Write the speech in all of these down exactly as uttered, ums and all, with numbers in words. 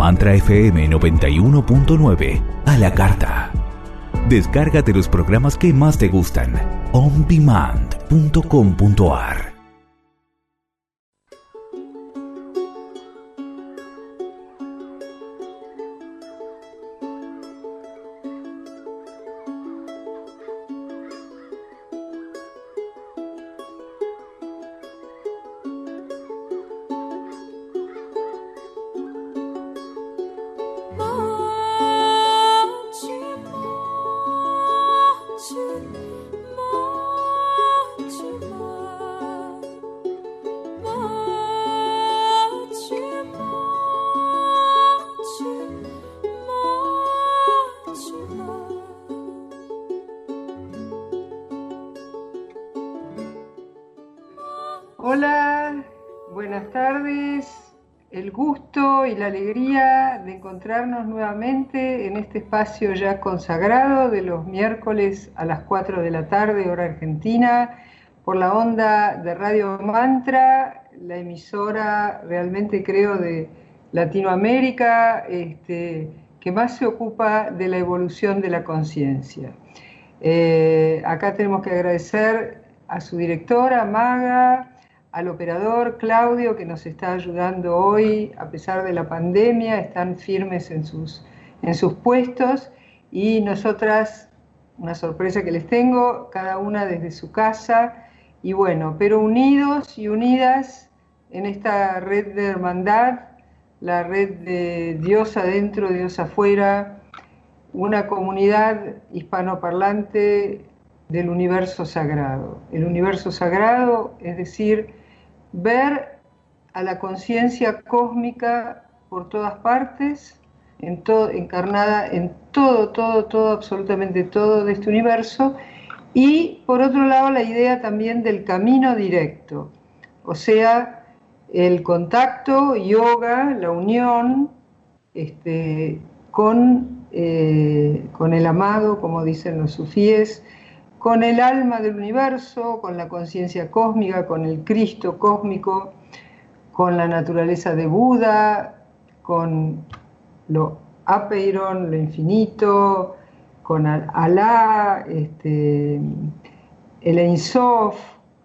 Mantra F M noventa y uno punto nueve a la carta. Descárgate los programas que más te gustan. on demand punto com punto a r. Hola, buenas tardes. El gusto y la alegría de encontrarnos nuevamente en este espacio ya consagrado de los miércoles a las cuatro de la tarde, hora argentina, por la onda de Radio Mantra, la emisora realmente creo de Latinoamérica, este, que más se ocupa de la evolución de la conciencia. Eh, acá tenemos que agradecer a su directora, Maga, al operador Claudio, que nos está ayudando hoy a pesar de la pandemia, están firmes en sus, en sus puestos, y nosotras, una sorpresa que les tengo, cada una desde su casa, y bueno, pero unidos y unidas en esta red de hermandad, la red de Dios adentro, Dios afuera, una comunidad hispanoparlante del universo sagrado. El universo sagrado, es decir, ver a la conciencia cósmica por todas partes, en todo, encarnada en todo, todo, todo, absolutamente todo de este universo, y por otro lado la idea también del camino directo, o sea, el contacto, yoga, la unión este, con, eh, con el amado, como dicen los sufíes, con el alma del universo, con la conciencia cósmica, con el Cristo cósmico, con la naturaleza de Buda, con lo apeiron, lo infinito, con Alá, este, el Ein Sof,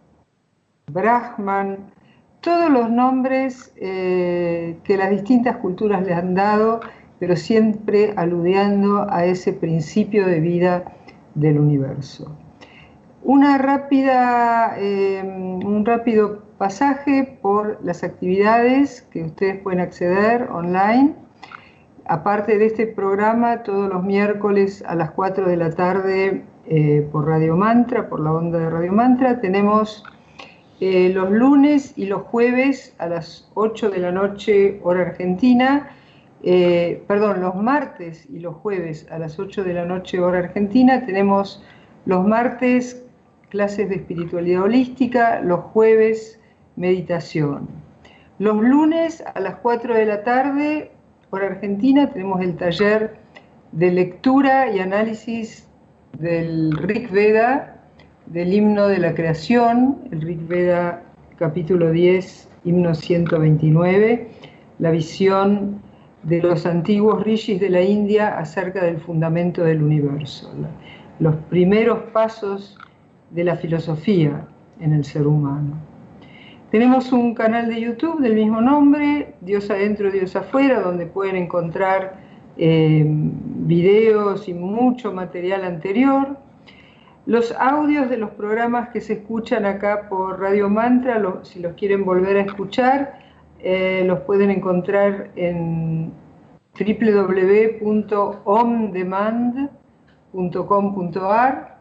Brahman, todos los nombres eh, que las distintas culturas le han dado, pero siempre aludiendo a ese principio de vida del universo. Una rápida, eh, un rápido pasaje por las actividades que ustedes pueden acceder online. Aparte de este programa, todos los miércoles a las cuatro de la tarde eh, por Radio Mantra, por la onda de Radio Mantra, tenemos eh, los lunes y los jueves a las ocho de la noche, hora argentina, eh, perdón, los martes y los jueves a las ocho de la noche, hora argentina, tenemos los martes clases de espiritualidad holística, los jueves meditación. Los lunes a las cuatro de la tarde, hora argentina, tenemos el taller de lectura y análisis del Rig Veda, del himno de la creación, el Rig Veda capítulo diez, himno ciento veintinueve, la visión de los antiguos rishis de la India acerca del fundamento del universo, los primeros pasos de la filosofía en el ser humano. Tenemos un canal de YouTube del mismo nombre, Dios adentro, Dios afuera, donde pueden encontrar eh, videos y mucho material anterior. Los audios de los programas que se escuchan acá por Radio Mantra, lo, si los quieren volver a escuchar, eh, los pueden encontrar en doble u doble u doble u punto on demand punto com punto a r.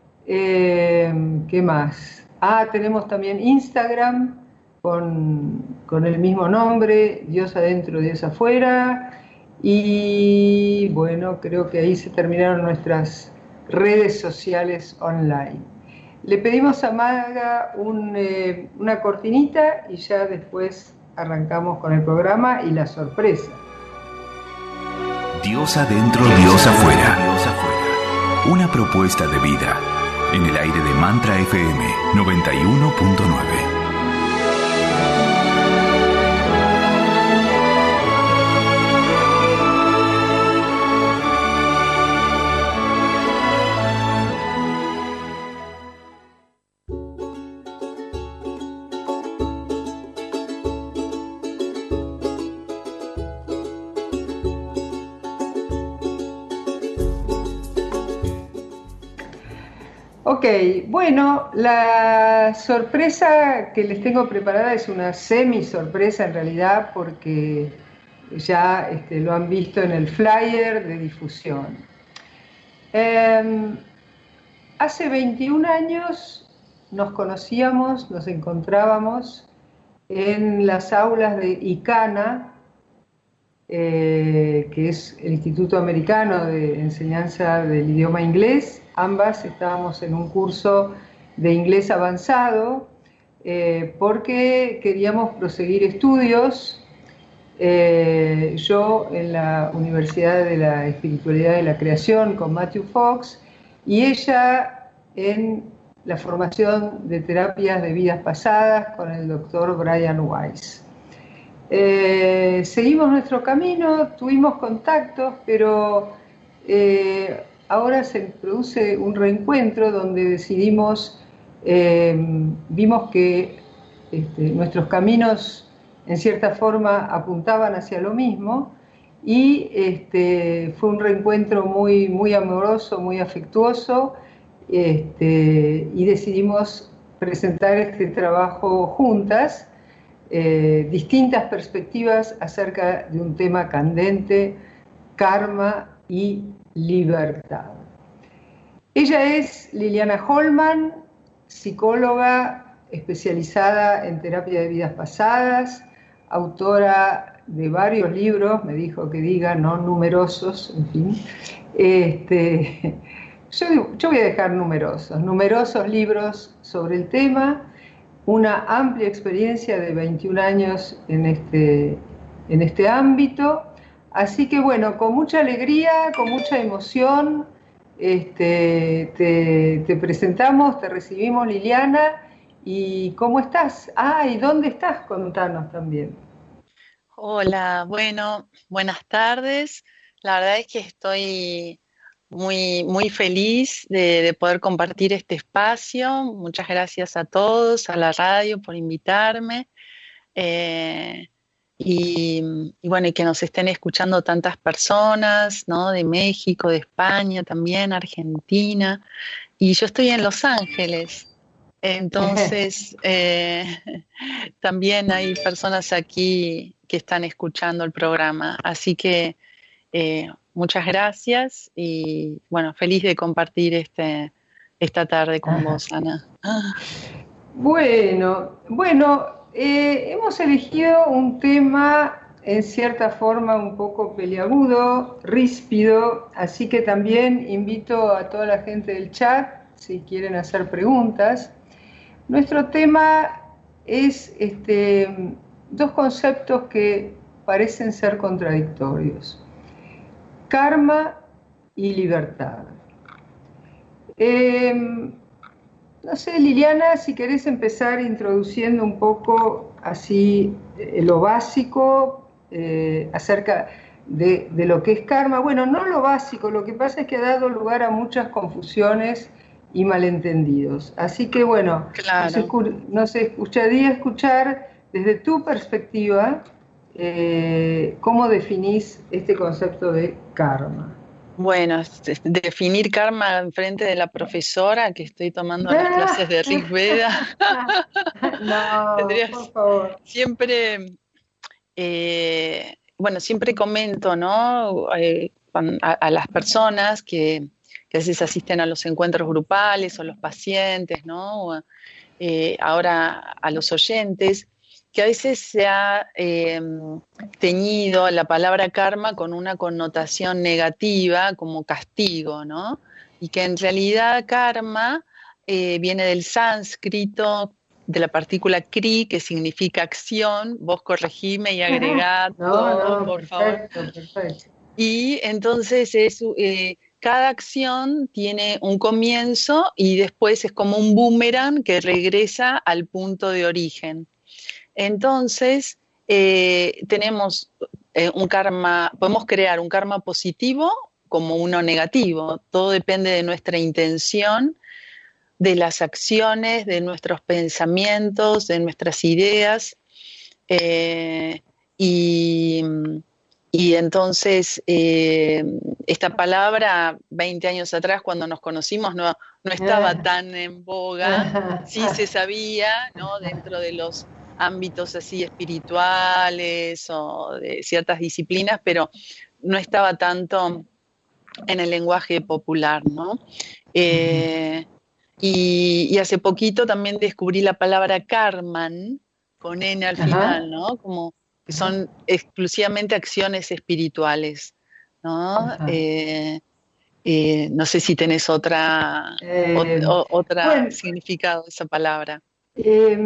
Eh, ¿Qué más? Ah, tenemos también Instagram con, con el mismo nombre, Dios adentro, Dios afuera. Y bueno, creo que ahí se terminaron nuestras redes sociales online. Le pedimos a Maga un, eh, una cortinita y ya después arrancamos con el programa y la sorpresa. Dios adentro, Dios afuera. Dios afuera. Una propuesta de vida. En el aire de Mantra F M noventa y uno punto nueve. Ok, bueno, la sorpresa que les tengo preparada es una semi sorpresa en realidad porque ya este, lo han visto en el flyer de difusión. Eh, hace veintiún años nos conocíamos, nos encontrábamos en las aulas de ICANA, eh, que es el Instituto Americano de Enseñanza del Idioma Inglés. Ambas estábamos en un curso de inglés avanzado eh, porque queríamos proseguir estudios. Eh, yo en la Universidad de la Espiritualidad de la Creación con Matthew Fox y ella en la formación de terapias de vidas pasadas con el doctor Brian Weiss. Eh, seguimos nuestro camino, tuvimos contactos, pero eh, ahora se produce un reencuentro donde decidimos, eh, vimos que este, nuestros caminos en cierta forma apuntaban hacia lo mismo y este, fue un reencuentro muy, muy amoroso, muy afectuoso este, y decidimos presentar este trabajo juntas. Eh, distintas perspectivas acerca de un tema candente, karma y libertad. Ella es Liliana Holman, psicóloga especializada en terapia de vidas pasadas, autora de varios libros, me dijo que diga, no numerosos, en fin. Este, yo, yo voy a dejar numerosos, numerosos libros sobre el tema, una amplia experiencia de veintiún años en este, en este ámbito. Así que bueno, con mucha alegría, con mucha emoción, este, te, te presentamos, te recibimos, Liliana. ¿Y cómo estás? Ah, ¿y dónde estás? Contanos también. Hola, bueno, buenas tardes. La verdad es que estoy muy, muy feliz de, de poder compartir este espacio. Muchas gracias a todos, a la radio por invitarme. Eh, y, y bueno, y que nos estén escuchando tantas personas, ¿no? De México, de España también, Argentina. Y yo estoy en Los Ángeles. Entonces, eh, también hay personas aquí que están escuchando el programa. Así que eh, muchas gracias y bueno, feliz de compartir este, esta tarde con vos, Ana. Bueno, bueno, eh, hemos elegido un tema en cierta forma un poco peliagudo, ríspido, así que también invito a toda la gente del chat, si quieren hacer preguntas. Nuestro tema es este, dos conceptos que parecen ser contradictorios: karma y libertad. Eh, no sé, Liliana, si querés empezar introduciendo un poco así eh, lo básico eh, acerca de, de lo que es karma. Bueno, no lo básico, lo que pasa es que ha dado lugar a muchas confusiones y malentendidos. Así que bueno, claro. nos, escu nos escucharía escuchar desde tu perspectiva eh, cómo definís este concepto de karma. Bueno, definir karma en frente de la profesora que estoy tomando las clases de Rig Veda. No, Tendrías por favor. Siempre, eh, bueno, siempre comento, ¿no? Eh, a, a las personas que, que a veces asisten a los encuentros grupales o los pacientes, ¿no? O, eh, ahora a los oyentes, que a veces se ha eh, teñido la palabra karma con una connotación negativa como castigo, ¿no? Y que en realidad karma eh, viene del sánscrito, de la partícula kri, que significa acción. Vos corregime y agregá no, todo, no, por perfecto, favor. Perfecto. Y entonces es... Eh, cada acción tiene un comienzo y después es como un boomerang que regresa al punto de origen. Entonces, eh, tenemos eh, un karma, podemos crear un karma positivo como uno negativo. Todo depende de nuestra intención, de las acciones, de nuestros pensamientos, de nuestras ideas. Eh, y, y entonces eh, esta palabra, veinte años atrás, cuando nos conocimos, no, no estaba tan en boga. Sí se sabía, ¿no? Dentro de los ámbitos así espirituales o de ciertas disciplinas, pero no estaba tanto en el lenguaje popular, ¿no? Eh, y, y hace poquito también descubrí la palabra karman, con N al final, ¿no? Como que son exclusivamente acciones espirituales, ¿no? Eh, eh, no sé si tenés otra, Eh, ot, otra bueno, significado de esa palabra. Eh,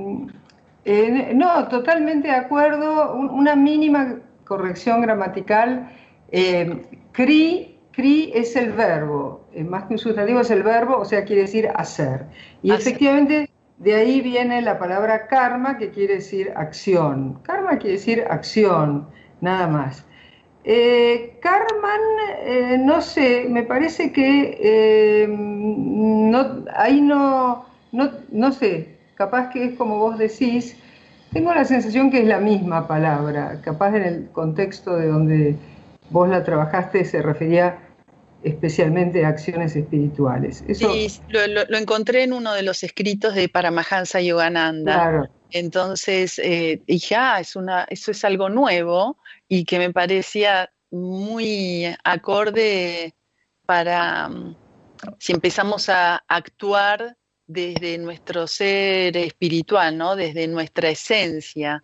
eh, no, totalmente de acuerdo. Un, una mínima corrección gramatical. Eh, cri, cri es el verbo, eh, más que un sustantivo es el verbo, o sea, quiere decir hacer. Y hacer. efectivamente de ahí viene la palabra karma, que quiere decir acción. Karma quiere decir acción, nada más. Eh, Karman, eh, no sé, me parece que eh, no, ahí no, no, no sé, capaz que es como vos decís, tengo la sensación que es la misma palabra, capaz en el contexto de donde vos la trabajaste se refería especialmente a acciones espirituales. Eso, sí, lo, lo, lo encontré en uno de los escritos de Paramahansa Yogananda. Claro. Entonces eh, dije, ah, es una, eso es algo nuevo y que me parecía muy acorde para um, si empezamos a actuar desde nuestro ser espiritual, ¿no? Desde nuestra esencia.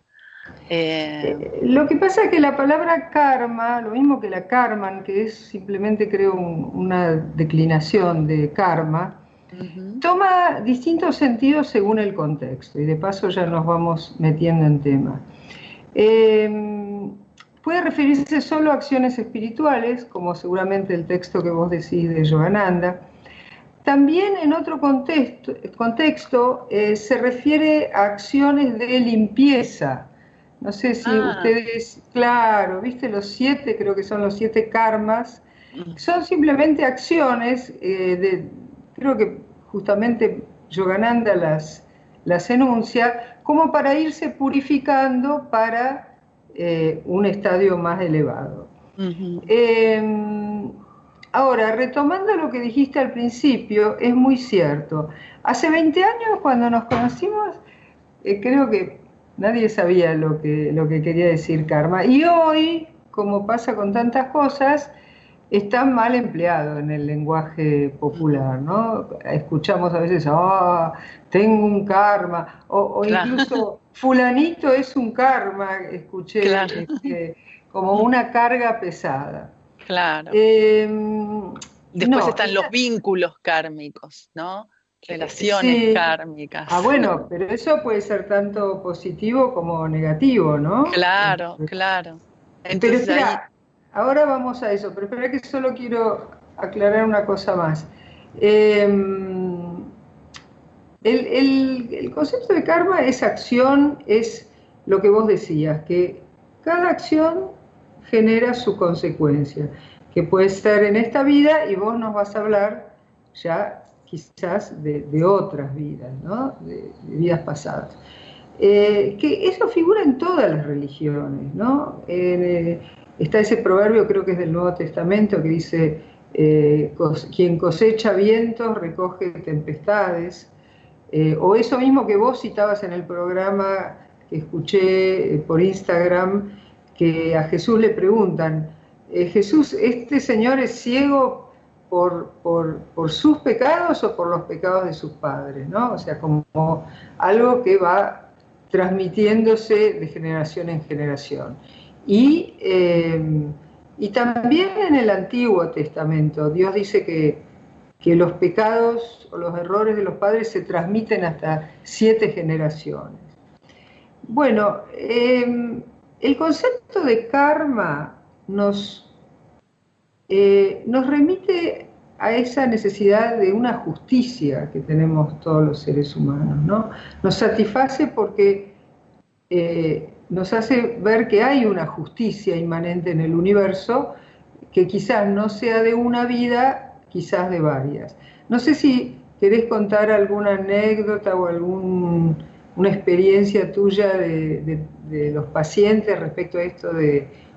Eh, lo que pasa es que la palabra karma, lo mismo que la karman, que es simplemente creo un, una declinación de karma, uh-huh. toma distintos sentidos según el contexto, y de paso ya nos vamos metiendo en tema. Eh, puede referirse solo a acciones espirituales, como seguramente el texto que vos decís de Yogananda. También en otro contexto, contexto eh, se refiere a acciones de limpieza. No sé si ah. ustedes, claro, viste los siete, creo que son los siete karmas, son simplemente acciones, eh, de, creo que justamente Yogananda las, las enuncia, como para irse purificando para eh, un estadio más elevado. Uh-huh. Eh, ahora, retomando lo que dijiste al principio, es muy cierto. Hace veinte años, cuando nos conocimos, eh, creo que nadie sabía lo que, lo que quería decir karma. Y hoy, como pasa con tantas cosas, está mal empleado en el lenguaje popular, ¿no? Escuchamos a veces, ah, oh, tengo un karma, o, o claro. incluso fulanito es un karma, escuché, claro. este, como una carga pesada. Claro. Eh, Después no, están esta... los vínculos kármicos, ¿no? Relaciones sí. kármicas. Ah, bueno, pero eso puede ser tanto positivo como negativo, ¿no? Claro, claro. Entonces, pero espera, ahí... ahora vamos a eso, pero espera que solo quiero aclarar una cosa más. Eh, el, el, el concepto de karma es acción, es lo que vos decías, que cada acción genera su consecuencia, que puede ser en esta vida, y vos nos vas a hablar ya quizás de, de otras vidas, ¿no? de, de vidas pasadas. Eh, que eso figura en todas las religiones, ¿no? Eh, está ese proverbio, creo que es del Nuevo Testamento, que dice, eh, cos, quien cosecha vientos recoge tempestades, eh, o eso mismo que vos citabas en el programa que escuché eh, por Instagram, que a Jesús le preguntan, eh, Jesús, ¿este señor es ciego Por, por, por sus pecados o por los pecados de sus padres, ¿no? O sea, como algo que va transmitiéndose de generación en generación. Y, eh, y también en el Antiguo Testamento, Dios dice que, que los pecados o los errores de los padres se transmiten hasta siete generaciones. Bueno, eh, el concepto de karma nos... Eh, nos remite a esa necesidad de una justicia que tenemos todos los seres humanos, ¿no? Nos satisface porque eh, nos hace ver que hay una justicia inmanente en el universo que quizás no sea de una vida, quizás de varias. No sé si querés contar alguna anécdota o alguna experiencia tuya de, de, de los pacientes respecto a esto de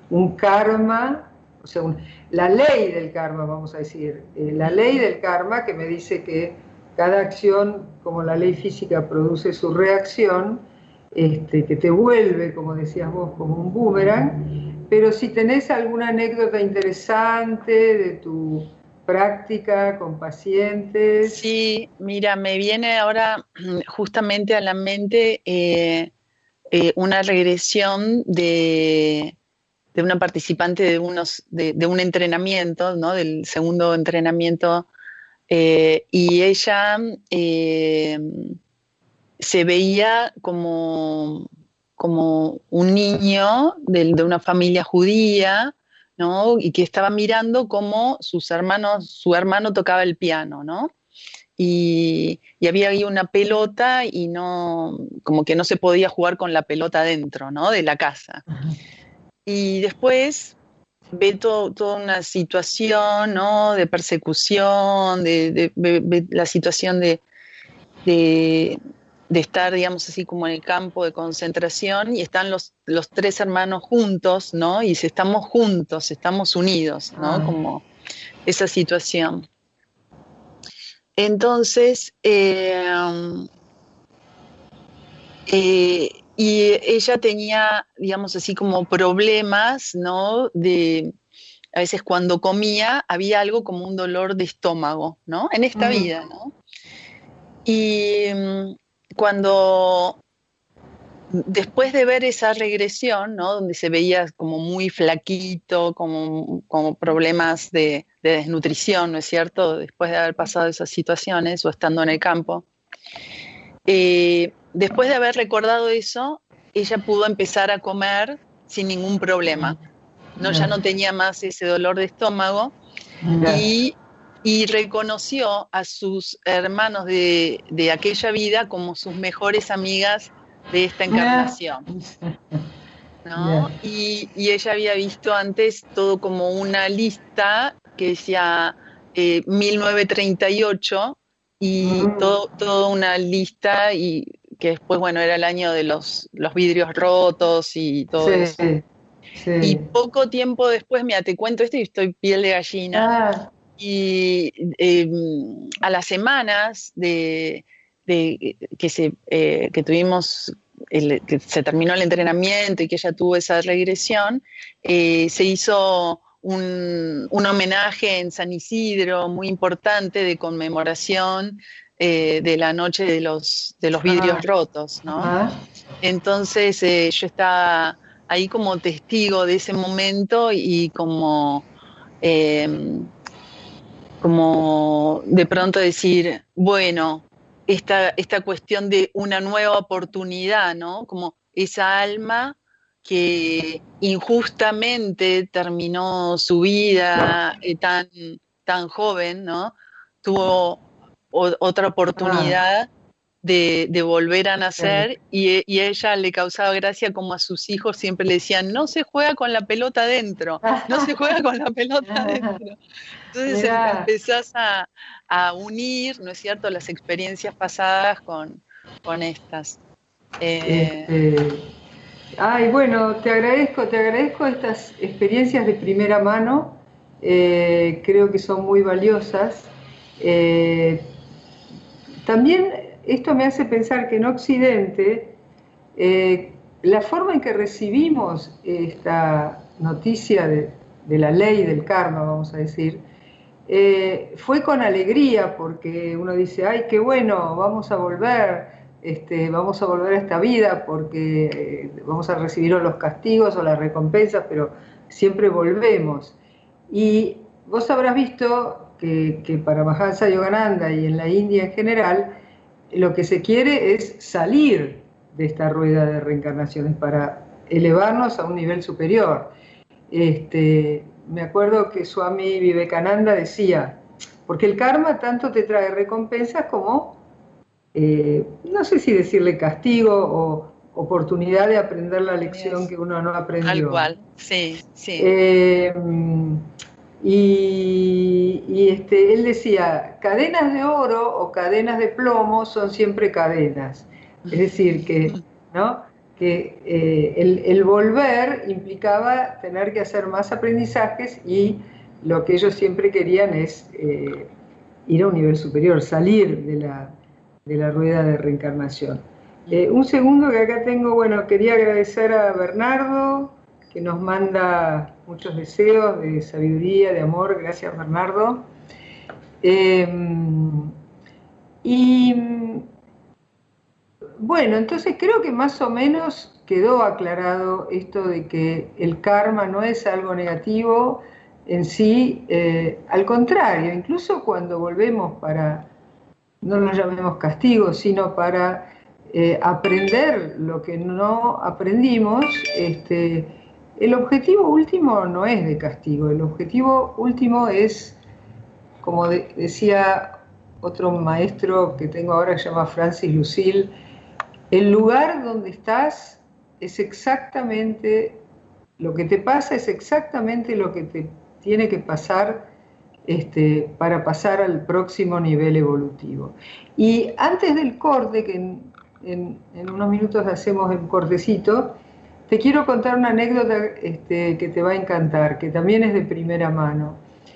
un karma, o sea, un, la ley del karma, vamos a decir, eh, la ley del karma que me dice que cada acción, como la ley física produce su reacción, este, que te vuelve, como decías vos, como un boomerang. Pero si tenés alguna anécdota interesante de tu práctica con pacientes. Sí, mira, me viene ahora justamente a la mente eh, eh, una regresión de, de una participante de, unos, de, de un entrenamiento, ¿no? Del segundo entrenamiento, eh, y ella eh, se veía como, como un niño de, de una familia judía, ¿no? Y que estaba mirando cómo sus hermanos, su hermano tocaba el piano, ¿no? Y, y había ahí una pelota y no, como que no se podía jugar con la pelota dentro, ¿no? De la casa. Y después ve todo, toda una situación, ¿no? De persecución, de, de, de, de la situación de, de, de estar, digamos así, como en el campo de concentración, y están los, los tres hermanos juntos, ¿no? Y dice, estamos juntos, estamos unidos, ¿no? Ah. Como esa situación. Entonces, eh, eh, y ella tenía, digamos así, como problemas, ¿no? De, a veces cuando comía había algo como un dolor de estómago, ¿no? En esta Mm. vida, ¿no? Y um, cuando, después de ver esa regresión, ¿no? Donde se veía como muy flaquito, como, como problemas de, de desnutrición, ¿no es cierto? Después de haber pasado esas situaciones o estando en el campo. Eh, después de haber recordado eso, ella pudo empezar a comer sin ningún problema. No, ya no tenía más ese dolor de estómago y, y reconoció a sus hermanos de, de aquella vida como sus mejores amigas de esta encarnación, ¿no? Y, y ella había visto antes todo como una lista que decía eh, mil novecientos treinta y ocho y todo, toda una lista, y que después, bueno, era el año de los, los vidrios rotos y todo Sí, eso. sí. Y poco tiempo después, mira, te cuento esto y estoy piel de gallina. Ah. Y eh, a las semanas de, de que, se, eh, que tuvimos, el, que se terminó el entrenamiento y que ella tuvo esa regresión, eh, se hizo un, un homenaje en San Isidro muy importante de conmemoración eh, de la noche de los, de los vidrios ah. rotos, ¿no? Ah. Entonces eh, yo estaba ahí como testigo de ese momento y como, eh, como de pronto decir, bueno, esta, esta cuestión de una nueva oportunidad, ¿no? Como esa alma que injustamente terminó su vida eh, tan, tan joven, ¿no? Tuvo o, otra oportunidad. Ah. De, de volver a nacer, y, y a ella le causaba gracia como a sus hijos siempre le decían, no se juega con la pelota adentro, no se juega con la pelota adentro. Entonces Mirá. empezás a, a unir, ¿no es cierto?, las experiencias pasadas con, con estas. Eh, este, ay, bueno, te agradezco, te agradezco estas experiencias de primera mano, eh, creo que son muy valiosas. Eh, también esto me hace pensar que en Occidente eh, la forma en que recibimos esta noticia de, de la ley del karma, vamos a decir, eh, fue con alegría, porque uno dice, ay, qué bueno, vamos a volver, este, vamos a volver a esta vida porque eh, vamos a recibir o los castigos o las recompensas, pero siempre volvemos. Y vos habrás visto que, que para Mahansa Yogananda y en la India en general, lo que se quiere es salir de esta rueda de reencarnaciones para elevarnos a un nivel superior. Este, me acuerdo que Swami Vivekananda decía, porque el karma tanto te trae recompensas como, eh, no sé si decirle castigo o oportunidad de aprender la lección que uno no aprendió. Al cual, sí, sí. Eh, Y, y este, él decía, cadenas de oro o cadenas de plomo son siempre cadenas. Es decir, que, ¿no? que eh, el, el volver implicaba tener que hacer más aprendizajes y lo que ellos siempre querían es eh, ir a un nivel superior, salir de la, de la rueda de reencarnación. Eh, un segundo que acá tengo, bueno, quería agradecer a Bernardo, que nos manda muchos deseos de sabiduría, de amor. Gracias, Bernardo. Eh, y bueno, entonces creo que más o menos quedó aclarado esto de que el karma no es algo negativo en sí, eh, al contrario, incluso cuando volvemos para, no lo llamemos castigo, sino para eh, aprender lo que no aprendimos, este, el objetivo último no es de castigo, el objetivo último es, como de, decía otro maestro que tengo ahora que se llama Francis Lucille, el lugar donde estás es exactamente, lo que te pasa es exactamente lo que te tiene que pasar este, para pasar al próximo nivel evolutivo. Y antes del corte, que en, en, en unos minutos hacemos el cortecito, te quiero contar una anécdota este, que te va a encantar, que también es de primera mano.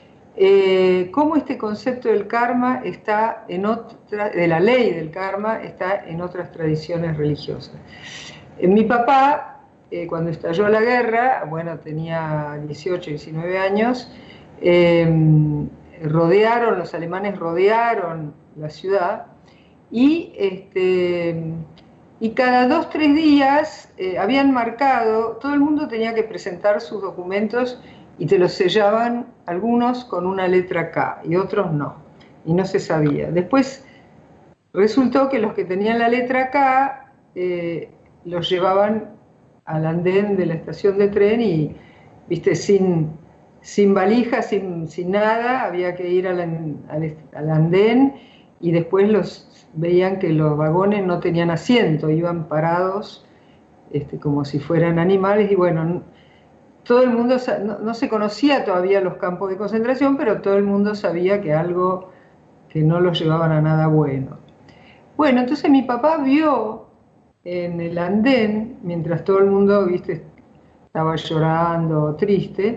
Eh, cómo este concepto del karma está en otra, de la ley del karma, está en otras tradiciones religiosas. Eh, mi papá, eh, cuando estalló la guerra, bueno, tenía dieciocho, diecinueve años, eh, rodearon, los alemanes rodearon la ciudad y, este, y cada dos, tres días eh, habían marcado, todo el mundo tenía que presentar sus documentos y te los sellaban algunos con una letra K y otros no, y no se sabía. Después resultó que los que tenían la letra K eh, los llevaban al andén de la estación de tren y, viste, sin, sin valija, sin, sin nada, había que ir al, al, al andén y después los veían que los vagones no tenían asiento, iban parados este, como si fueran animales y bueno, todo el mundo, no, no se conocía todavía los campos de concentración, pero todo el mundo sabía que algo, que no los llevaban a nada bueno. Bueno, entonces mi papá vio en el andén, mientras todo el mundo, viste, estaba llorando, triste,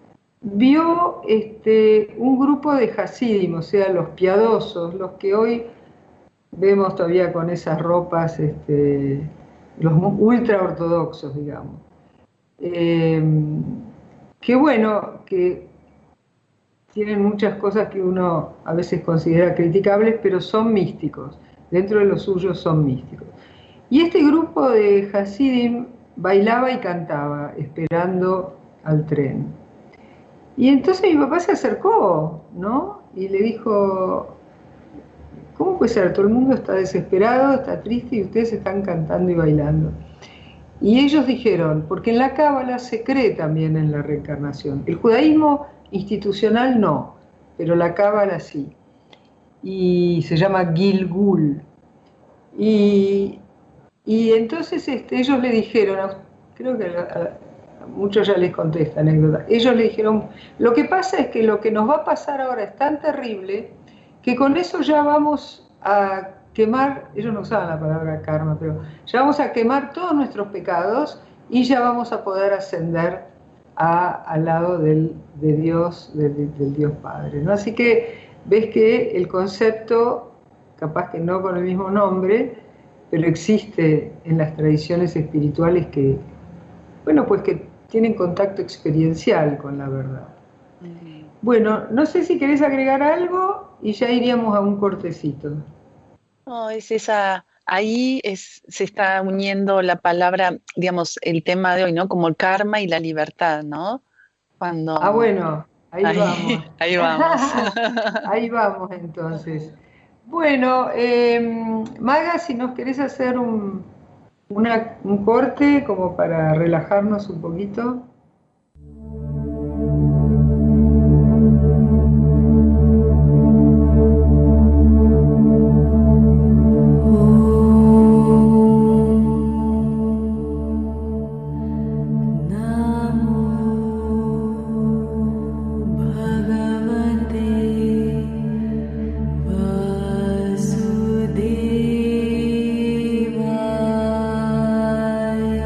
vio este, un grupo de hasidim, o sea, los piadosos, los que hoy vemos todavía con esas ropas, este, los ultra ortodoxos, digamos. Eh, que bueno, que tienen muchas cosas que uno a veces considera criticables, pero son místicos, dentro de los suyos son místicos. Y este grupo de hasidim bailaba y cantaba, esperando al tren. Y entonces mi papá se acercó, ¿no? Y le dijo, ¿cómo puede ser? Todo el mundo está desesperado, está triste y ustedes están cantando y bailando. Y ellos dijeron, porque en la Cábala se cree también en la reencarnación. El judaísmo institucional no, pero la Cábala sí. Y se llama Gilgul. Y, y entonces este, ellos le dijeron, creo que a, a muchos ya les conté esta anécdota, ellos le dijeron, lo que pasa es que lo que nos va a pasar ahora es tan terrible que con eso ya vamos a quemar, ellos no usaban la palabra karma, pero ya vamos a quemar todos nuestros pecados y ya vamos a poder ascender a, al lado del, de Dios, de, de, del Dios Padre, ¿no? Así que ves que el concepto, capaz que no con el mismo nombre, pero existe en las tradiciones espirituales que, bueno, pues que tienen contacto experiencial con la verdad. Uh-huh. Bueno, no sé si querés agregar algo y ya iríamos a un cortecito. No, es esa, ahí es, se está uniendo la palabra, digamos, el tema de hoy, ¿no? Como el karma y la libertad, ¿no? Cuando... Ah, bueno, ahí, ahí vamos. Ahí vamos. Ahí vamos entonces. Bueno, eh, Maga, si nos querés hacer un, una, un corte como para relajarnos un poquito. Vasudevaya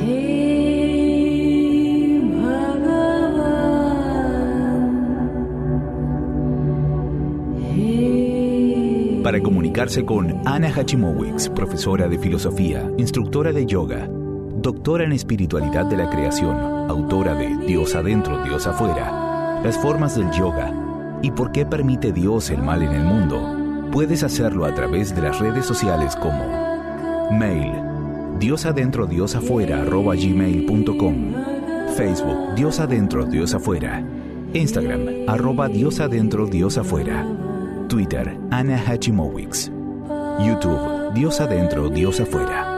Para comunicarse con Anna Hachimowicz, profesora de filosofía, instructora de yoga, doctora en espiritualidad de la creación, autora de Dios adentro, Dios afuera, las formas del yoga y por qué permite Dios el mal en el mundo, puedes hacerlo a través de las redes sociales como mail diosadentro diosafuera arroba gmail punto com, Facebook Dios adentro, Dios afuera, Instagram arroba Dios adentro, Dios afuera, Twitter, Anna Hachimowicz. YouTube, Dios adentro, Dios afuera.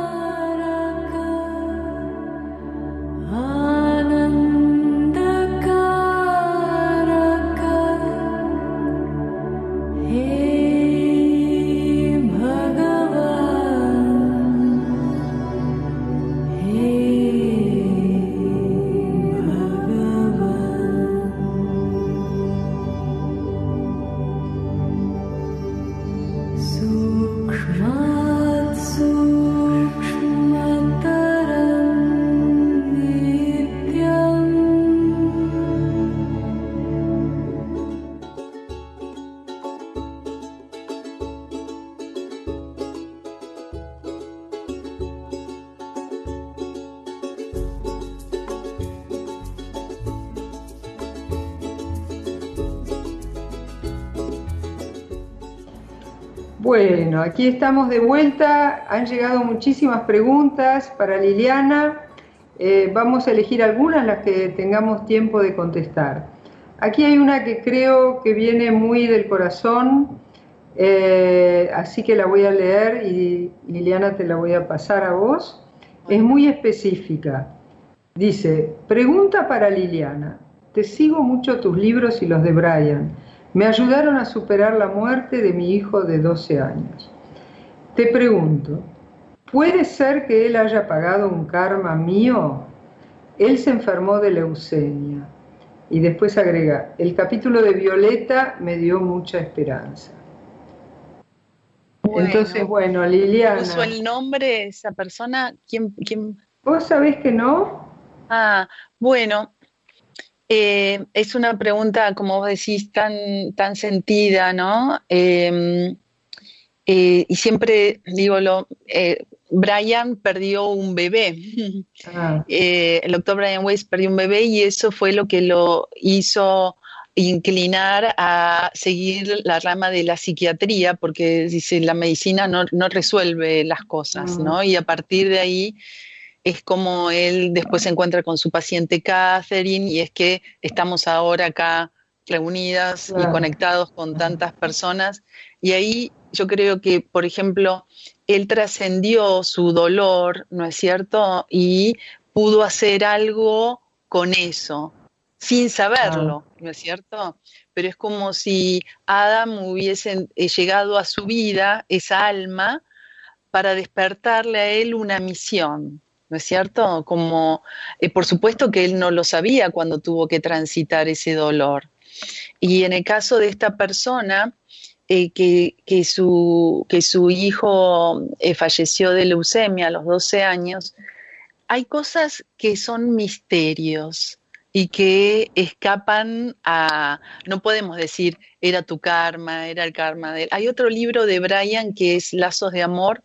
Bueno, aquí estamos de vuelta, han llegado muchísimas preguntas para Liliana, eh, vamos a elegir algunas, las que tengamos tiempo de contestar. Aquí hay una que creo que viene muy del corazón, eh, así que la voy a leer y Liliana te la voy a pasar a vos. Es muy específica. Dice, pregunta para Liliana, te sigo mucho tus libros y los de Brian. Me ayudaron a superar la muerte de mi hijo de doce años. Te pregunto, ¿puede ser que él haya pagado un karma mío? Él se enfermó de leucemia. Y después agrega, el capítulo de Violeta me dio mucha esperanza. Bueno, entonces, bueno, Liliana. ¿Puso el nombre de esa persona? ¿Quién, quién? ¿Vos sabés que no? Ah, bueno. Eh, es una pregunta, como vos decís, tan, tan sentida, ¿no? Eh, eh, y siempre digo, lo, eh, Brian perdió un bebé. Ah. Eh, el doctor Brian Weiss perdió un bebé y eso fue lo que lo hizo inclinar a seguir la rama de la psiquiatría, porque dice, la medicina no, no resuelve las cosas, ah. ¿no? Y a partir de ahí es como él después se encuentra con su paciente Catherine y es que estamos ahora acá reunidas claro. y conectados con tantas personas y ahí yo creo que, por ejemplo, él trascendió su dolor, ¿no es cierto? Y pudo hacer algo con eso, sin saberlo, ¿no es cierto? Pero es como si Adam hubiese llegado a su vida, esa alma, para despertarle a él una misión. ¿No es cierto? Como, eh, por supuesto que él no lo sabía cuando tuvo que transitar ese dolor. Y en el caso de esta persona, eh, que, que, su, que su hijo eh, falleció de leucemia a los doce años, hay cosas que son misterios y que escapan a, no podemos decir, era tu karma, era el karma de él. Hay otro libro de Brian que es Lazos de Amor,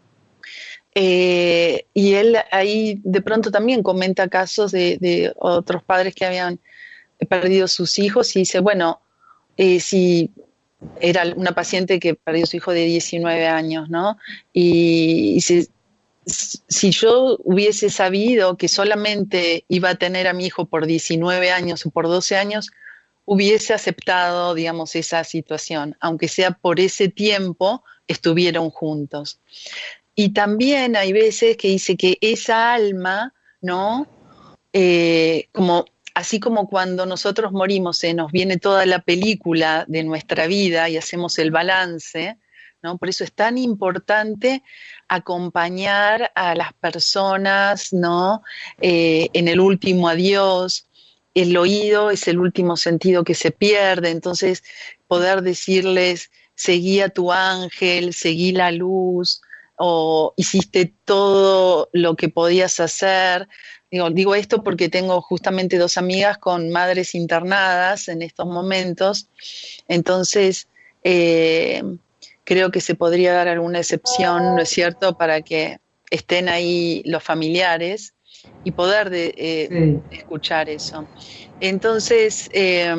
Eh, y él ahí de pronto también comenta casos de, de otros padres que habían perdido sus hijos y dice, bueno, eh, si era una paciente que perdió su hijo de diecinueve años, ¿no? Y, y si, si yo hubiese sabido que solamente iba a tener a mi hijo por diecinueve años o por doce años, hubiese aceptado, digamos, esa situación, aunque sea por ese tiempo estuvieron juntos. Y también hay veces que dice que esa alma, ¿no? Eh, como, así como cuando nosotros morimos, se nos viene toda la película de nuestra vida y hacemos el balance, ¿no? Por eso es tan importante acompañar a las personas, ¿no? Eh, en el último adiós. El oído es el último sentido que se pierde, entonces poder decirles, seguí a tu ángel, seguí la luz, o hiciste todo lo que podías hacer. Digo, digo esto porque tengo justamente dos amigas con madres internadas en estos momentos, entonces eh, creo que se podría dar alguna excepción, ¿no es cierto?, para que estén ahí los familiares y poder de, eh, sí. escuchar eso. Entonces, eh,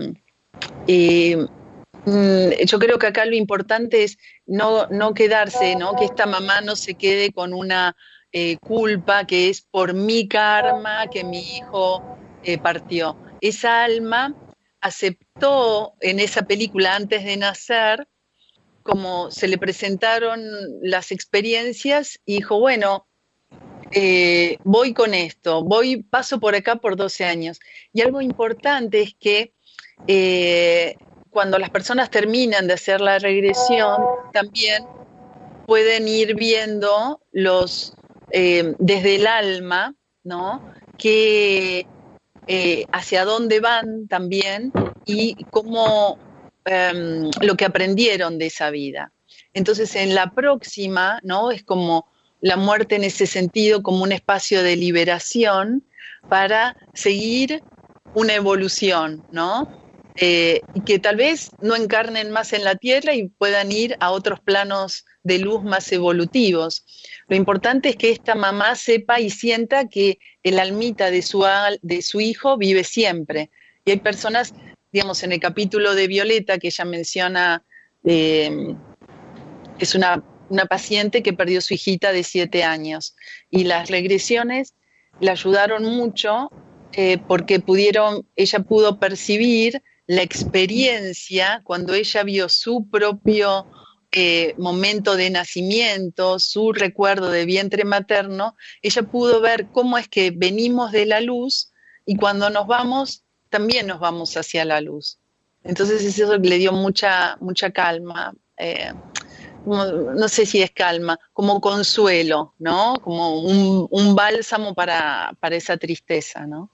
eh, yo creo que acá lo importante es no, no quedarse, ¿no?, que esta mamá no se quede con una eh, culpa que es por mi karma que mi hijo eh, partió. Esa alma aceptó en esa película antes de nacer, como se le presentaron las experiencias, y dijo, bueno, eh, voy con esto, voy, paso por acá por doce años. Y algo importante es que eh, cuando las personas terminan de hacer la regresión, también pueden ir viendo los, eh, desde el alma, ¿no?, que eh, hacia dónde van también y cómo eh, lo que aprendieron de esa vida. Entonces, en la próxima, ¿no?, es como la muerte en ese sentido, como un espacio de liberación para seguir una evolución, ¿no? Eh, y que tal vez no encarnen más en la Tierra y puedan ir a otros planos de luz más evolutivos. Lo importante es que esta mamá sepa y sienta que el almita de su, de su hijo vive siempre. Y hay personas, digamos, en el capítulo de Violeta, que ella menciona, eh, es una, una paciente que perdió su hijita de siete años. Y las regresiones le ayudaron mucho eh, porque pudieron, ella pudo percibir la experiencia cuando ella vio su propio eh, momento de nacimiento, su recuerdo de vientre materno. Ella pudo ver cómo es que venimos de la luz y cuando nos vamos, también nos vamos hacia la luz. Entonces eso le dio mucha, mucha calma, eh, como, no sé si es calma, como consuelo, ¿no? Como un, un bálsamo para, para esa tristeza, ¿no?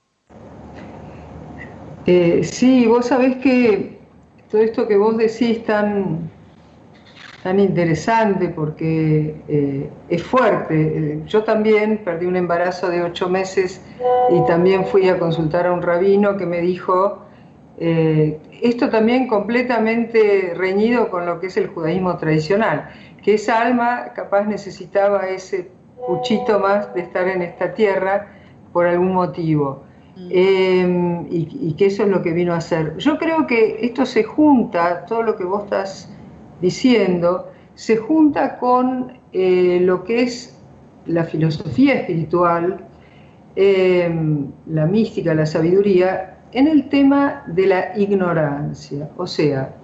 Eh, sí, vos sabés que todo esto que vos decís tan, tan interesante porque eh, es fuerte. Yo también perdí un embarazo de ocho meses y también fui a consultar a un rabino que me dijo, eh, esto también completamente reñido con lo que es el judaísmo tradicional, que esa alma capaz necesitaba ese puchito más de estar en esta tierra por algún motivo. Eh, y, y que eso es lo que vino a hacer. Yo creo que esto se junta, todo lo que vos estás diciendo, se junta con eh, lo que es la filosofía espiritual, eh, la mística, la sabiduría, en el tema de la ignorancia. O sea,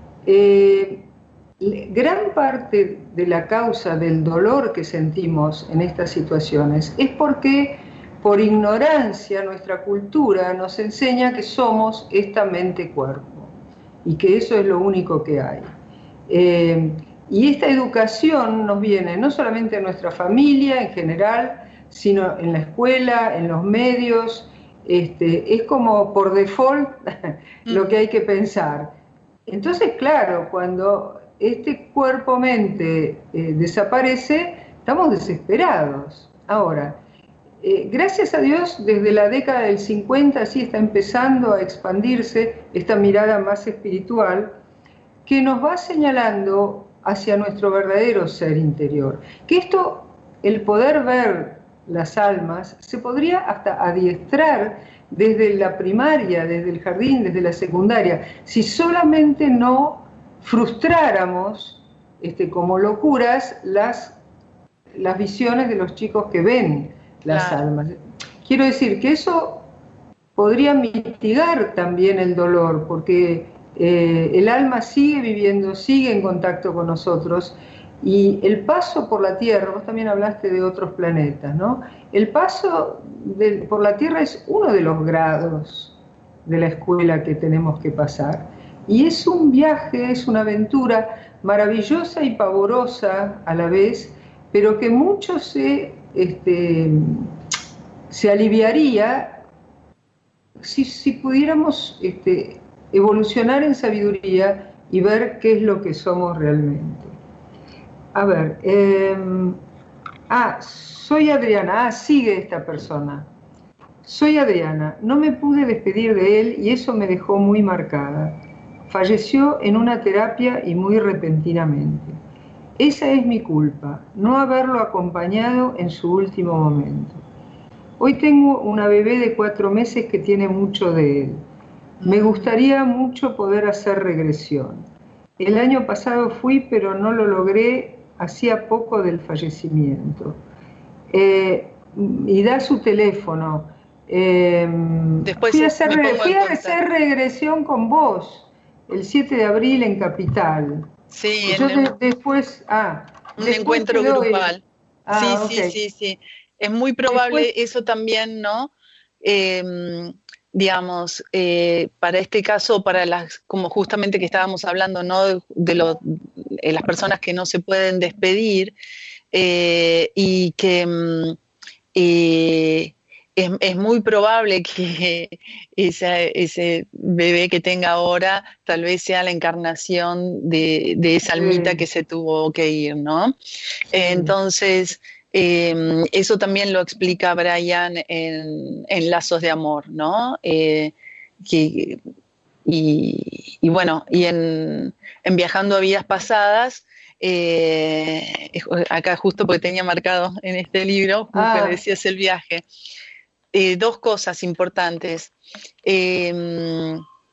eh, gran parte de la causa del dolor que sentimos en estas situaciones es porque por ignorancia nuestra cultura nos enseña que somos esta mente-cuerpo y que eso es lo único que hay. Eh, y esta educación nos viene no solamente de nuestra familia en general, sino en la escuela, en los medios. Este, es como por default lo que hay que pensar. Entonces, claro, cuando este cuerpo-mente eh, desaparece, estamos desesperados. Ahora, Eh, gracias a Dios, desde la década del cincuenta sí está empezando a expandirse esta mirada más espiritual que nos va señalando hacia nuestro verdadero ser interior. Que esto, el poder ver las almas, se podría hasta adiestrar desde la primaria, desde el jardín, desde la secundaria, si solamente no frustráramos este, como locuras las, las visiones de los chicos que ven las claro. almas. Quiero decir que eso podría mitigar también el dolor, porque eh, el alma sigue viviendo, sigue en contacto con nosotros, y el paso por la Tierra, vos también hablaste de otros planetas, ¿no? El paso de, por la Tierra es uno de los grados de la escuela que tenemos que pasar, y es un viaje, es una aventura maravillosa y pavorosa a la vez, pero que mucho se Este, se aliviaría si, si pudiéramos este, evolucionar en sabiduría y ver qué es lo que somos realmente. a ver, eh, ah, soy Adriana, ah, sigue esta persona. Soy Adriana, no me pude despedir de él y eso me dejó muy marcada. Falleció en una terapia y muy repentinamente. Esa es mi culpa, no haberlo acompañado en su último momento. Hoy tengo una bebé de cuatro meses que tiene mucho de él. Me gustaría mucho poder hacer regresión. El año pasado fui, pero no lo logré, hacía poco del fallecimiento. Eh, y da su teléfono. Eh, Después fui a, hacer, me pongo fui en a hacer regresión con vos el siete de abril en Capital. Sí, Yo en de, después, ah, un después encuentro grupal. El, ah, sí, okay. sí, sí, sí. Es muy probable después, eso también, ¿no? Eh, digamos, eh, para este caso, para las, como justamente que estábamos hablando, ¿no? De, de, lo, de las personas que no se pueden despedir eh, y que eh, es, es muy probable que esa, ese bebé que tenga ahora tal vez sea la encarnación de, de esa almita sí, que se tuvo que ir, ¿no? sí. Entonces, eh, eso también lo explica Brian en, en Lazos de Amor, ¿no? Eh, que, y, y bueno, y en, en Viajando a Vidas Pasadas, eh, acá justo porque tenía marcado en este libro, justo Ah. le decías el viaje, eh, dos cosas importantes. Eh,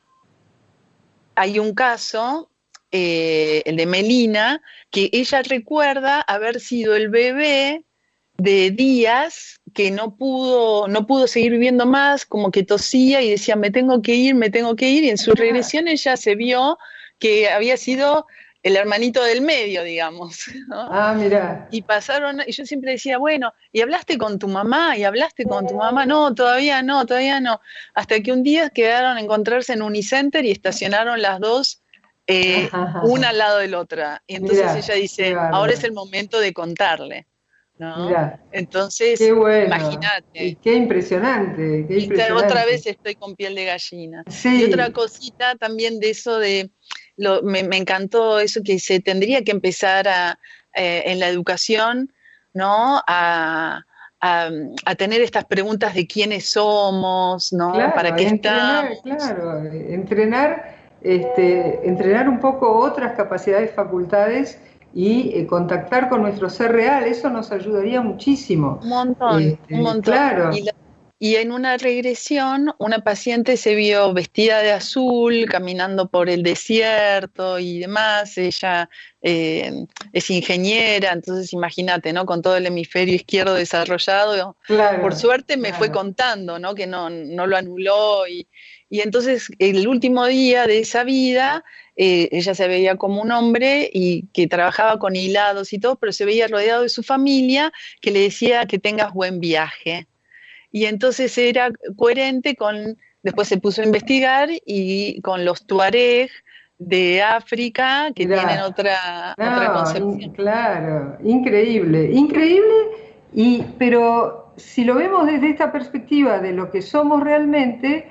hay un caso, eh, el de Melina, que ella recuerda haber sido el bebé de días que no pudo, no pudo seguir viviendo más, como que tosía y decía, me tengo que ir, me tengo que ir, y en su regresión ella se vio que había sido el hermanito del medio, digamos, ¿no? Ah, mira. Y pasaron, y yo siempre decía, bueno, ¿y hablaste con tu mamá? ¿Y hablaste con tu mamá? No, todavía no, todavía no. Hasta que un día quedaron a encontrarse en Unicenter y estacionaron las dos, eh, una al lado de la otra. Y entonces mirá, ella dice, ahora es el momento de contarle, ¿no? Mirá, entonces, qué bueno. imagínate. Y qué impresionante, qué y impresionante. Otra vez estoy con piel de gallina. Sí. Y otra cosita también de eso de, lo, me, me encantó eso que se tendría que empezar a, eh, en la educación, ¿no? A, a, a tener estas preguntas de quiénes somos, ¿no? Claro, ¿Para qué entrenar, estamos? claro, entrenar, este, entrenar un poco otras capacidades, facultades y eh, contactar con nuestro ser real, eso nos ayudaría muchísimo. Un montón, Este, un montón. Claro. Y, la, y en una regresión, una paciente se vio vestida de azul, caminando por el desierto y demás. Ella eh, es ingeniera, entonces imagínate, ¿no? Con todo el hemisferio izquierdo desarrollado. Claro, por suerte me claro. fue contando, ¿no? Que no, no lo anuló. Y, y entonces el último día de esa vida, eh, ella se veía como un hombre y que trabajaba con hilados y todo, pero se veía rodeado de su familia que le decía que tengas buen viaje. Y entonces era coherente con, después se puso a investigar y con los tuareg de África que Mirá, tienen otra, no, otra concepción. In, claro, increíble, increíble, y, pero si lo vemos desde esta perspectiva de lo que somos realmente,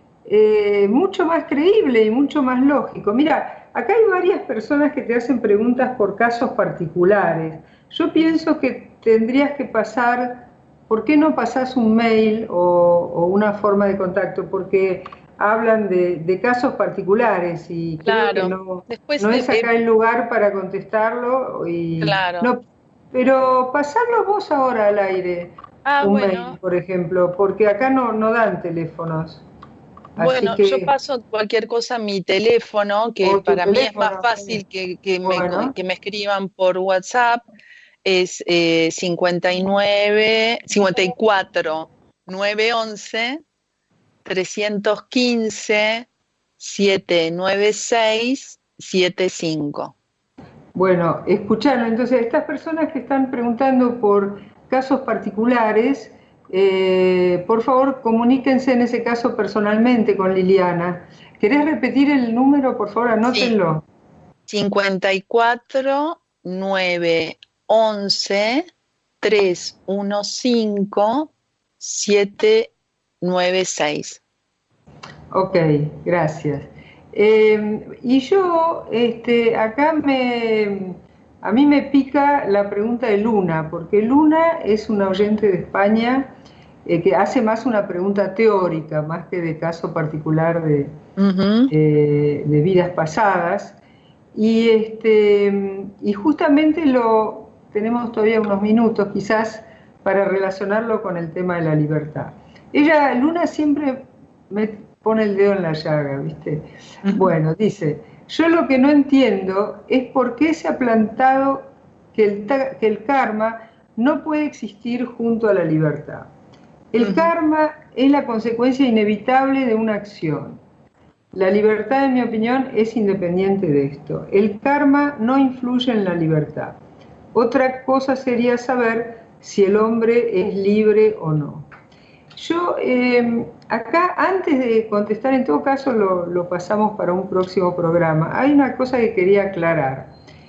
eh, mucho más creíble y mucho más lógico. Mira, acá hay varias personas que te hacen preguntas por casos particulares. Yo pienso que tendrías que pasar, ¿por qué no pasás un mail o, o una forma de contacto? Porque hablan de, de casos particulares y claro. creo que no, Después no es acá eh, el lugar para contestarlo. Y, claro. no, pero pasarlo vos ahora al aire, ah, un bueno. mail, por ejemplo, porque acá no, no dan teléfonos. Bueno, Así que, yo paso cualquier cosa a mi teléfono, que para mí es más fácil que, que, bueno. me, que me escriban por WhatsApp. Es eh, cincuenta y nueve, cincuenta y cuatro, novecientos once, trescientos quince, setecientos noventa y seis, setenta y cinco. Bueno, escucharon, entonces estas personas que están preguntando por casos particulares, eh, por favor comuníquense en ese caso personalmente con Liliana. ¿Querés repetir el número, por favor? Anótenlo. Sí. cincuenta y cuatro, nueve, once, trescientos quince, setecientos noventa y seis. Ok, gracias. Eh, y yo, este, acá me, a mí me pica la pregunta de Luna, porque Luna es una oyente de España eh, que hace más una pregunta teórica, más que de caso particular de, uh-huh. eh, de vidas pasadas. Y, este, y justamente lo tenemos todavía unos minutos quizás para relacionarlo con el tema de la libertad. Ella, Luna, siempre me pone el dedo en la llaga, ¿viste? Uh-huh. Bueno, dice, yo lo que no entiendo es por qué se ha plantado que el, que el karma no puede existir junto a la libertad. El uh-huh. karma es la consecuencia inevitable de una acción. La libertad, en mi opinión, es independiente de esto. El karma no influye en la libertad. Otra cosa sería saber si el hombre es libre o no. Yo, eh, acá, antes de contestar, en todo caso lo, lo pasamos para un próximo programa. Hay una cosa que quería aclarar.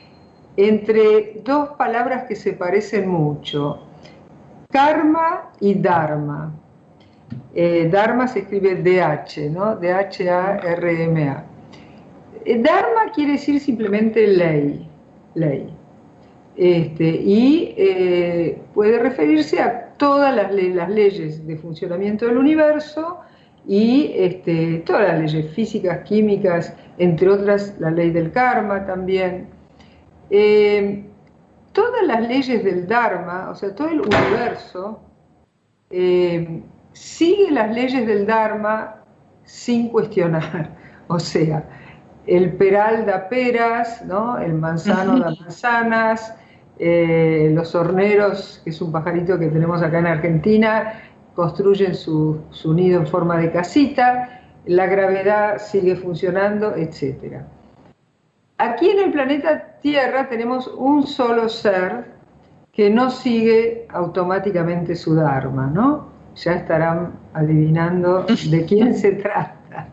Entre dos palabras que se parecen mucho, karma y dharma. Eh, dharma se escribe D H, ¿no? D H A R M A. Eh, dharma quiere decir simplemente ley, ley. Este, y eh, puede referirse a todas las, le las leyes de funcionamiento del universo y este, todas las leyes físicas, químicas, entre otras la ley del karma también. Eh, todas las leyes del Dharma, o sea, todo el universo, eh, sigue las leyes del Dharma sin cuestionar. O sea, el peral da peras, ¿no? El manzano da manzanas, eh, los horneros, que es un pajarito que tenemos acá en Argentina, construyen su, su nido en forma de casita, la gravedad sigue funcionando, etcétera. Aquí en el planeta Tierra tenemos un solo ser que no sigue automáticamente su Dharma, ¿no? Ya estarán adivinando de quién se trata.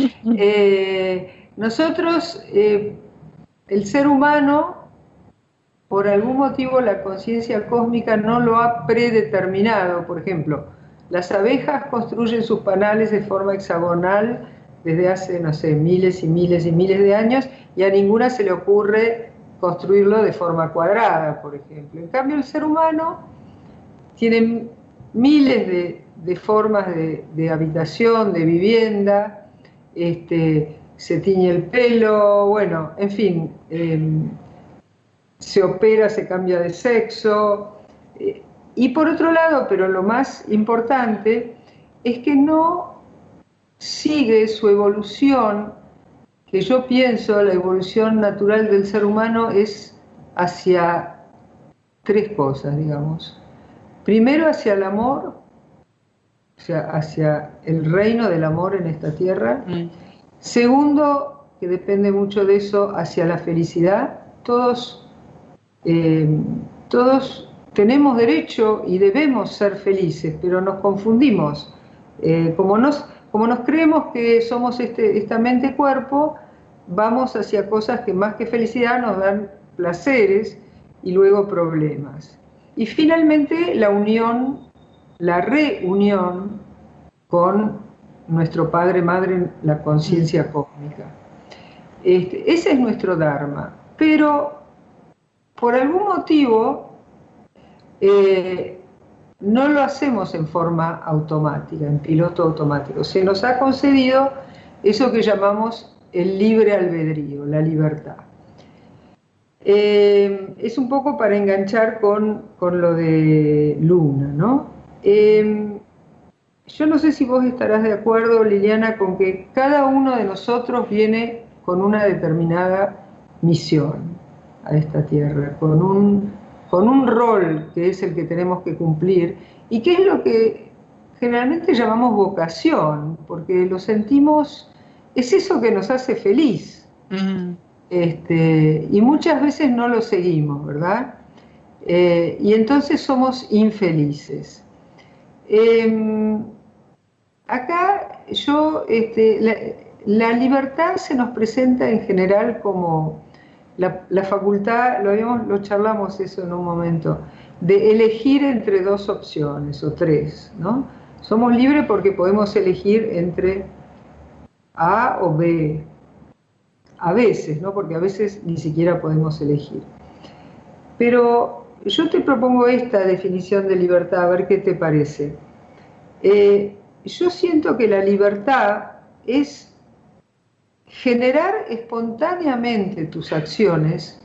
Eh, nosotros, eh, el ser humano, por algún motivo la conciencia cósmica no lo ha predeterminado. Por ejemplo, las abejas construyen sus panales de forma hexagonal desde hace, no sé, miles y miles y miles de años, y a ninguna se le ocurre construirlo de forma cuadrada, por ejemplo. En cambio, el ser humano tiene miles de, de formas de, de habitación, de vivienda, este, se tiñe el pelo, bueno, en fin, eh, se opera, se cambia de sexo. Eh, y por otro lado, pero lo más importante, es que no sigue su evolución, que yo pienso la evolución natural del ser humano es hacia tres cosas, digamos. Primero, hacia el amor, o sea, hacia el reino del amor en esta tierra. Mm. Segundo, que depende mucho de eso, hacia la felicidad. Todos, eh, todos tenemos derecho y debemos ser felices, pero nos confundimos. Eh, como nos... Como nos creemos que somos este, esta mente-cuerpo, vamos hacia cosas que más que felicidad nos dan placeres y luego problemas. Y finalmente la unión, la reunión con nuestro Padre, Madre, la conciencia cósmica. Este, ese es nuestro Dharma. Pero por algún motivo eh, no lo hacemos en forma automática, en piloto automático. Se nos ha concedido eso que llamamos el libre albedrío, la libertad. Eh, es un poco para enganchar con, con lo de Luna, ¿no? Eh, yo no sé si vos estarás de acuerdo, Liliana, con que cada uno de nosotros viene con una determinada misión a esta tierra, con un... con un rol que es el que tenemos que cumplir, y que es lo que generalmente llamamos vocación, porque lo sentimos, es eso que nos hace feliz. Uh-huh. este, y muchas veces no lo seguimos, ¿verdad? Eh, y entonces somos infelices. Eh, acá yo, este, la, la libertad se nos presenta en general como La, la facultad, lo, habíamos, lo charlamos eso en un momento, de elegir entre dos opciones o tres, ¿no? Somos libres porque podemos elegir entre A o B, a veces, ¿no? Porque a veces ni siquiera podemos elegir. Pero yo te propongo esta definición de libertad, a ver qué te parece. Eh, yo siento que la libertad es generar espontáneamente tus acciones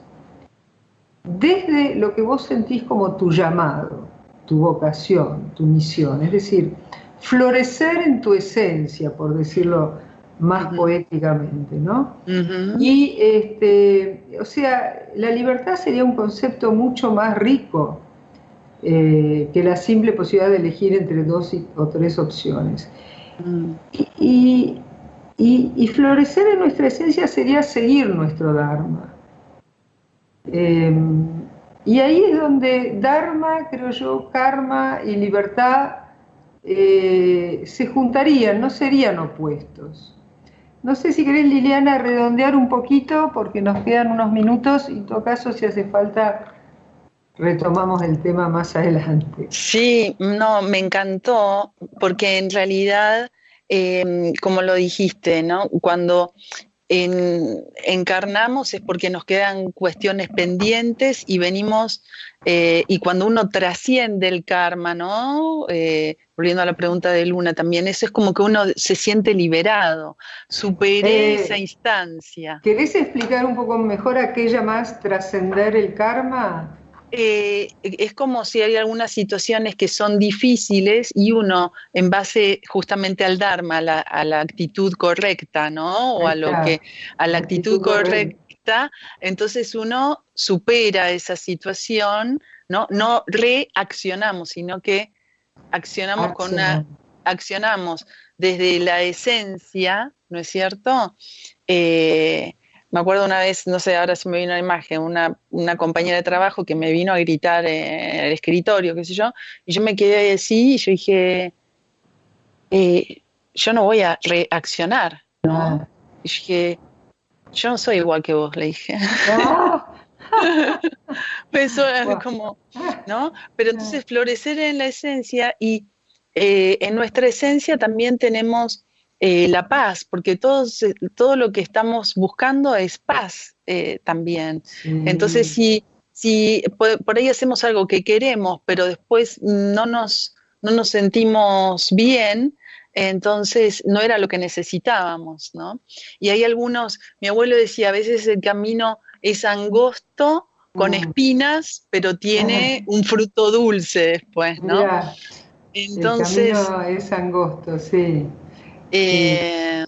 desde lo que vos sentís como tu llamado, tu vocación, tu misión, es decir, florecer en tu esencia, por decirlo más uh-huh. poéticamente, ¿no? Uh-huh. Y, este, o sea, la libertad sería un concepto mucho más rico eh, que la simple posibilidad de elegir entre dos o tres opciones. Uh-huh. Y, y, y florecer en nuestra esencia sería seguir nuestro Dharma. Eh, y ahí es donde Dharma, creo yo, karma y libertad eh, se juntarían, no serían opuestos. No sé si querés, Liliana, redondear un poquito, porque nos quedan unos minutos, y en todo caso, si hace falta, retomamos el tema más adelante. Sí, no, me encantó, porque en realidad, eh, como lo dijiste, ¿no? Cuando En, encarnamos es porque nos quedan cuestiones pendientes y venimos, eh, y cuando uno trasciende el karma, ¿no? Eh, volviendo a la pregunta de Luna también, eso es como que uno se siente liberado, superé eh, esa instancia. ¿Querés explicar un poco mejor a qué llamás trascender el karma? Eh, es como si hay algunas situaciones que son difíciles y uno, en base justamente al Dharma, a la, a la actitud correcta, ¿no? O a lo que, a la actitud, actitud correcta, correcta, entonces uno supera esa situación, ¿no? No reaccionamos, sino que accionamos Acción. con una, accionamos desde la esencia, ¿no es cierto? Eh, Me acuerdo una vez, no sé, ahora se me vino una imagen, una, una compañera de trabajo que me vino a gritar en el escritorio, qué sé yo, y yo me quedé así y yo dije, eh, yo no voy a reaccionar, ¿no? Ah. Y yo dije, yo no soy igual que vos, le dije. Ah. Eso es wow. como, ¿no? Pero entonces florecer en la esencia y eh, en nuestra esencia también tenemos Eh, la paz, porque todos, todo lo que estamos buscando es paz eh, también. Sí. Entonces, si, si por, por ahí hacemos algo que queremos, pero después no nos, no nos sentimos bien, entonces no era lo que necesitábamos, ¿no? Y hay algunos, mi abuelo decía, a veces el camino es angosto, con mm. espinas, pero tiene un fruto dulce después, ¿no? Mirá, entonces, el camino es angosto, sí. Eh,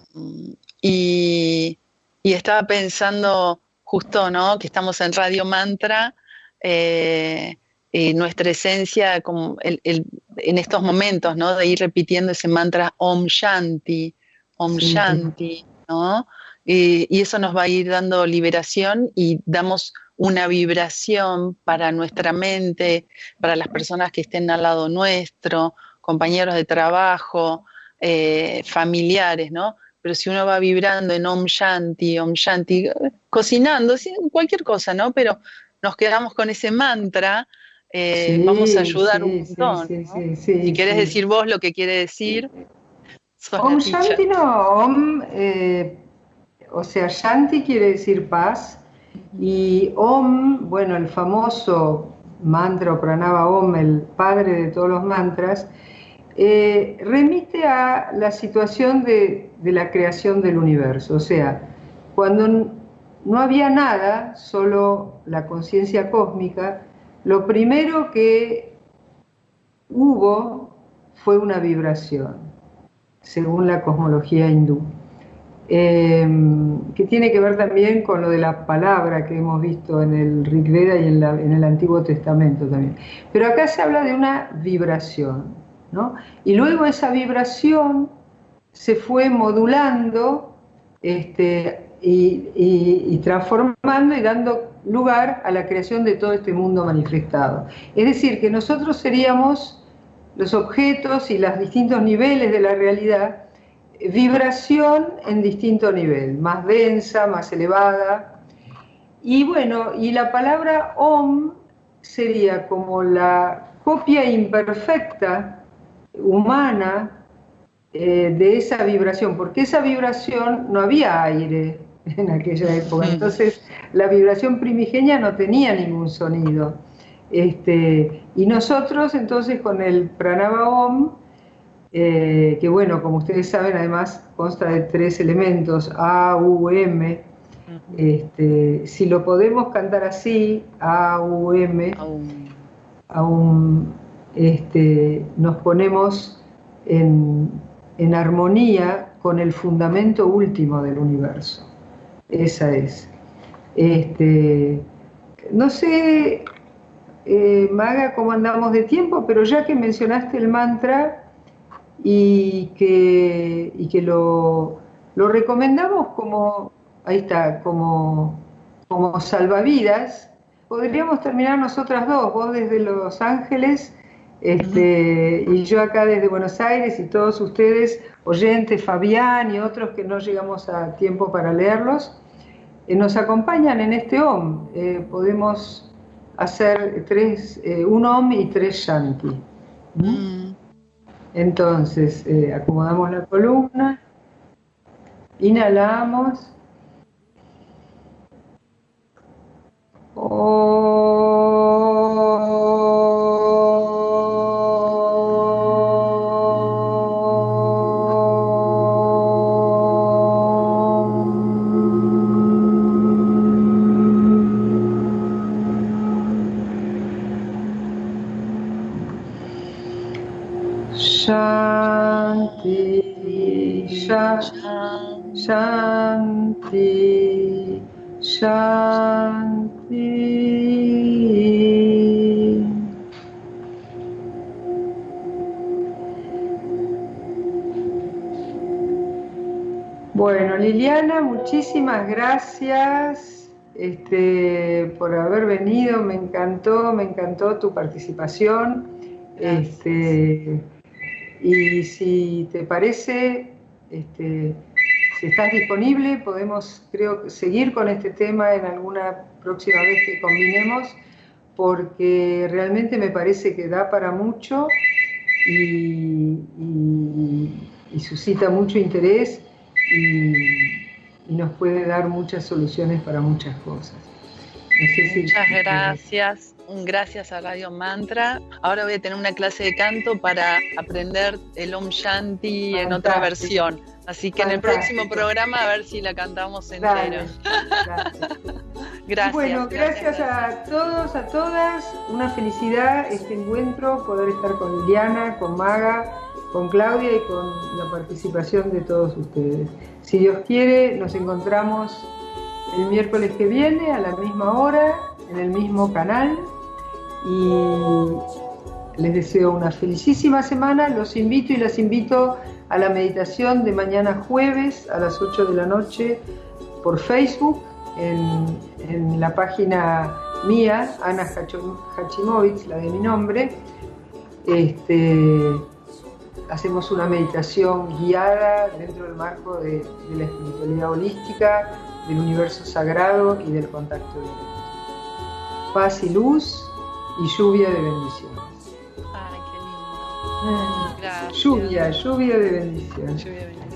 y, y estaba pensando justo, ¿no? Que estamos en Radio Mantra, eh, y nuestra esencia como el, el, en estos momentos, ¿no? De ir repitiendo ese mantra Om Shanti, Om sí. Shanti, ¿no? Y, y eso nos va a ir dando liberación y damos una vibración para nuestra mente, para las personas que estén al lado nuestro, compañeros de trabajo, Eh, familiares, ¿no? Pero si uno va vibrando en Om Shanti, Om Shanti, cocinando, cualquier cosa, ¿no? Pero nos quedamos con ese mantra, eh, sí, vamos a ayudar sí, un montón, sí, ¿no? sí, sí, si querés sí. decir vos lo que quiere decir. Om Shanti no, Om, eh, o sea, Shanti quiere decir paz, y Om, bueno, el famoso mantra o pranava Om, el padre de todos los mantras, Eh, remite a la situación de, de la creación del universo, o sea, cuando no había nada, solo la conciencia cósmica, lo primero que hubo fue una vibración, según la cosmología hindú, eh, que tiene que ver también con lo de la palabra que hemos visto en el Rig Veda y en, la, en el Antiguo Testamento también. Pero acá se habla de una vibración, ¿no? Y luego esa vibración se fue modulando este, y, y, y transformando y dando lugar a la creación de todo este mundo manifestado. Es decir, que nosotros seríamos los objetos y los distintos niveles de la realidad, vibración en distinto nivel, más densa, más elevada. Y bueno, y la palabra Om sería como la copia imperfecta humana eh, de esa vibración, porque esa vibración no había aire, en aquella época. Entonces, la vibración primigenia no tenía ningún sonido. Este, y nosotros, entonces, con el Pranava Om, eh, que bueno, como ustedes saben, además consta de tres elementos, A, U, M. Este, si lo podemos cantar así, A, U, M, aún, este, nos ponemos en, en armonía con el fundamento último del universo. Esa es. Este, no sé, eh, Maga, cómo andamos de tiempo, pero ya que mencionaste el mantra y que, y que lo, lo recomendamos como, ahí está, como, como salvavidas, podríamos terminar nosotras dos, vos desde Los Ángeles, este, y yo acá desde Buenos Aires, y todos ustedes, oyentes, Fabián y otros que no llegamos a tiempo para leerlos, eh, nos acompañan en este Om. Eh, podemos hacer tres, eh, un Om y tres Shanti. ¿Mm? Entonces, eh, acomodamos la columna, inhalamos. Shanti, Shanti, Shanti. Bueno, Liliana, muchísimas gracias este, por haber venido, me encantó, me encantó tu participación. Este, y si te parece, este, si estás disponible, podemos, creo, seguir con este tema en alguna próxima vez que combinemos, porque realmente me parece que da para mucho y, y, y suscita mucho interés y, y nos puede dar muchas soluciones para muchas cosas. No sé si Muchas gracias, gracias a Radio Mantra. Ahora voy a tener una clase de canto para aprender el Om Shanti Fantástico. En otra versión. Así que Fantástico. En el próximo programa a ver si la cantamos entera. Gracias. Bueno, gracias, gracias a todos, a todas. Una felicidad este encuentro, poder estar con Liliana, con Maga, con Claudia y con la participación de todos ustedes. Si Dios quiere, nos encontramos el miércoles que viene a la misma hora, en el mismo canal, y les deseo una felicísima semana. Los invito y las invito a la meditación de mañana jueves a las ocho de la noche por Facebook, en, en la página mía, Ana Hachimovitz, la de mi nombre. Este, hacemos una meditación guiada dentro del marco de, de la espiritualidad holística, del universo sagrado y del contacto directo. Paz y luz y lluvia de bendiciones. Ay, qué lindo. Gracias. Lluvia, lluvia de bendiciones. Lluvia de bendiciones.